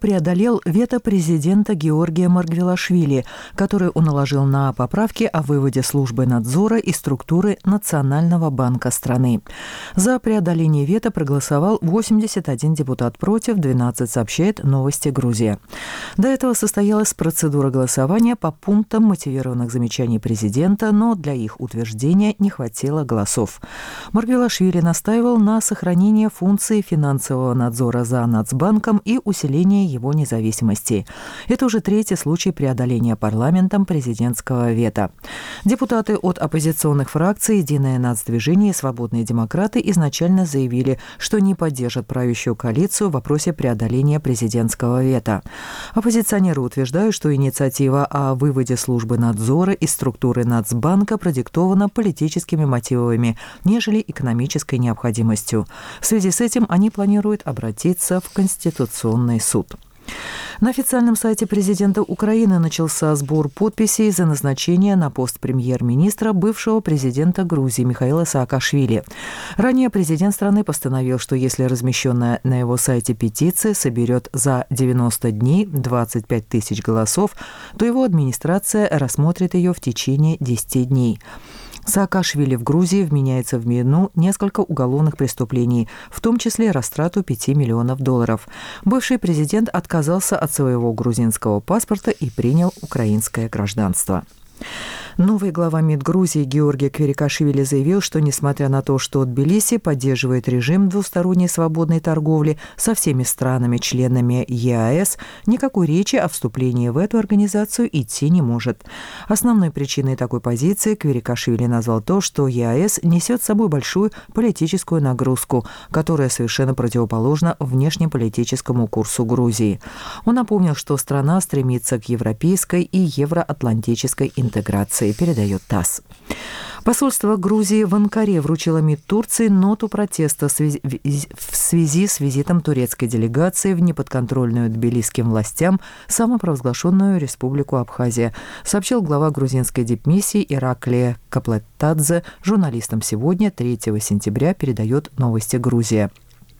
преодолел вето президента Георгия Маргвелашвили, который он наложил на поправки о выводе службы надзора из структуры Национального банка страны. За преодоление вето проголосовал 81 депутат против, 12, сообщает «Новости Грузия». До этого состоялась процедура голосования по пунктам мотивированных замечаний президента, но для их утверждения не хватило голосов. Маргвелашвили настаивал на сохранении функции финансового надзора за Нацбанком и усилении его независимости. Это уже третий случай преодоления парламентом президентского вето. Депутаты от оппозиционных фракций «Единое нацдвижение» и «Свободные демократы» изначально заявили, что не поддержат правящую коалицию в вопросе преодоления президентского вето. Оппозиционеры утверждают, что инициатива о выводе службы надзора из структуры Нацбанка продиктована политическими мотивами, нежели экономической необходимостью. В связи с этим они планируют обратиться в Конституционный суд. На официальном сайте президента Украины начался сбор подписей за назначение на пост премьер-министра бывшего президента Грузии Михаила Саакашвили. Ранее президент страны постановил, что если размещенная на его сайте петиция соберет за 90 дней 25 тысяч голосов, то его администрация рассмотрит ее в течение 10 дней. Саакашвили в Грузии вменяется в вину несколько уголовных преступлений, в том числе растрату $5 миллионов. Бывший президент отказался от своего грузинского паспорта и принял украинское гражданство. Новый глава МИД Грузии Георгий Кверикашвили заявил, что несмотря на то, что Тбилиси поддерживает режим двусторонней свободной торговли со всеми странами-членами ЕАЭС, никакой речи о вступлении в эту организацию идти не может. Основной причиной такой позиции Кверикашвили назвал то, что ЕАЭС несет с собой большую политическую нагрузку, которая совершенно противоположна внешнеполитическому курсу Грузии. Он напомнил, что страна стремится к европейской и евроатлантической интеграции, передает ТАСС. Посольство Грузии в Анкаре вручило МИД Турции ноту протеста в связи с визитом турецкой делегации в неподконтрольную тбилисским властям самопровозглашенную Республику Абхазия, сообщил глава грузинской дипмиссии Ираклия Каплетадзе журналистам сегодня, 3 сентября, передает «Новости Грузия».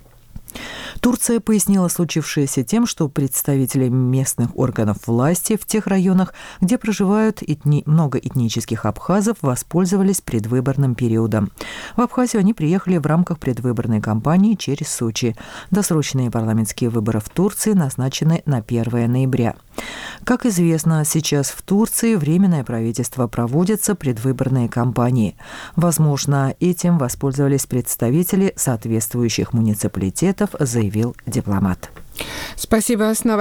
Турция пояснила случившееся тем, что представители местных органов власти в тех районах, где проживают много этнических абхазов, воспользовались предвыборным периодом. В Абхазию они приехали в рамках предвыборной кампании через Сочи. Досрочные парламентские выборы в Турции назначены на 1 ноября. Как известно, сейчас в Турции Временное правительство проводятся предвыборные кампании. Возможно, этим воспользовались представители соответствующих муниципалитетов, заявил дипломат. Спасибо.